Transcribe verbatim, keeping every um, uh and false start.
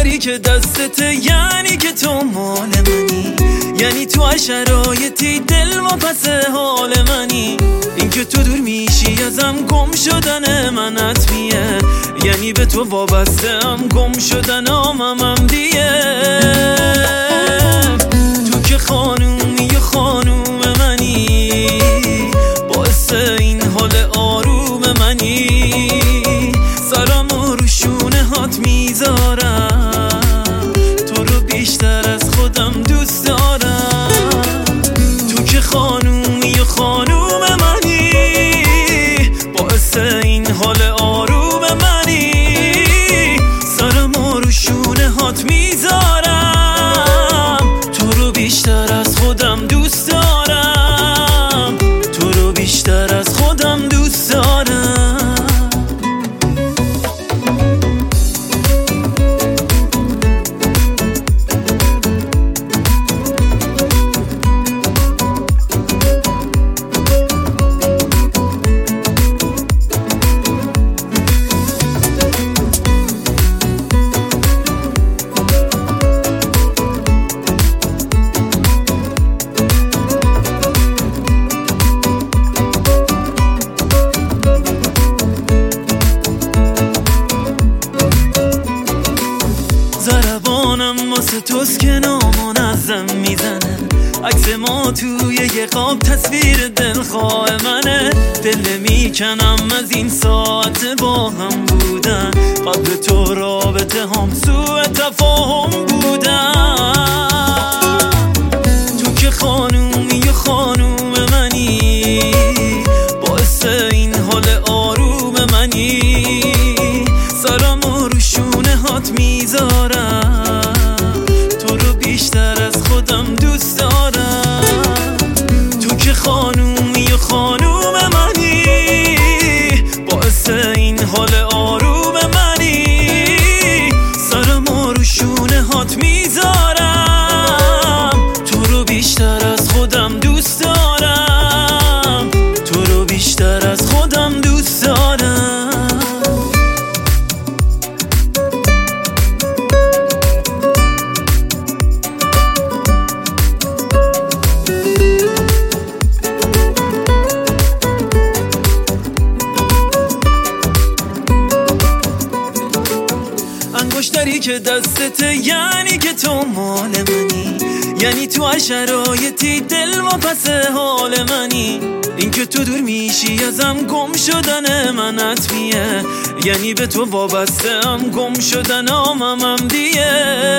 انگشتری که دستته یعنی که تو مال منی، یعنی تو هر شرایطی دل و پس حال منی. این که تو دور میشی ازم گم شدن من حتمیه، یعنی به تو وابسته ام گم شدن آمم دیه. تو که خانومی و خانوم منی، باعث این حال آروم منی. سرامو رو شونه هات میذارم، تو رو بیشتر از خودم دوست دارم. تو که خانومی و خانوم منی، باعث این حال آروم منی. سرامو رو شونه هات میذارم، تو رو بیشتر از خودم دوست دارم. تو رو بیشتر از خودم دوست دارم. ضربانم واسه توست که نامنظم میزنه، عکس ما توی یه قاب تصویر دلخواه منه. دل میکنم از این ساعت با هم بودن، قبل تو رابطه هم سوء تفاهم بودن. تو که خانومی و خانوم منی، باعث این حال آروم منی. سرامو رو شونه هات میذارم، تو رو بیشتر از خودم دوست دارم. تو که خانومی و خانوم منی، باعث این حال آروم منی. سرامو رو شونه هات میذارم، تو رو بیشتر از خودم دوست دارم. تو رو بیشتر از خودم دوست دارم. انگشتری که دستته یعنی که تو مال منی، یعنی تو هر شرایطی دل و پس حال منی. این که تو دور میشی ازم گم شدن من حتمیه، یعنی به تو وابسته ام گم شدن آمم دیه.